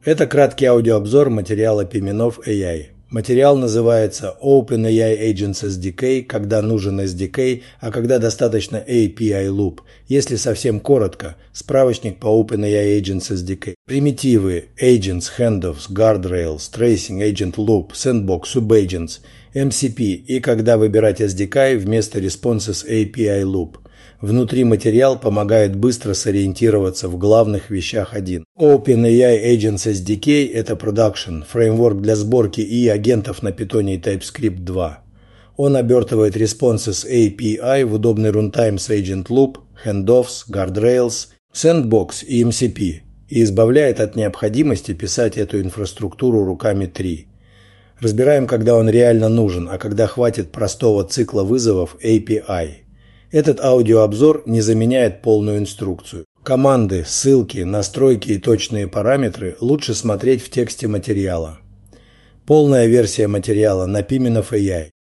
Это краткий аудиообзор материала Пименов AI. Материал называется OpenAI Agents SDK, когда нужен SDK, а когда достаточно API Loop. Если совсем коротко, справочник по OpenAI Agents SDK. Примитивы Agents, Handoffs, Guardrails, Tracing, Agent Loop, Sandbox, Subagents, MCP и когда выбирать SDK вместо Responses API Loop. Внутри материал помогает быстро сориентироваться в главных вещах 1. OpenAI Agents SDK – это Production, фреймворк для сборки и агентов на Python и TypeScript 2. Он обертывает Responses API в удобный runtime с Agent Loop, Handoffs, Guardrails, Sandbox и MCP и избавляет от необходимости писать эту инфраструктуру руками 3. Разбираем, когда он реально нужен, а когда хватит простого цикла вызовов API. Этот аудиообзор не заменяет полную инструкцию. Команды, ссылки, настройки и точные параметры лучше смотреть в тексте материала. Полная версия материала на Pimenov AI.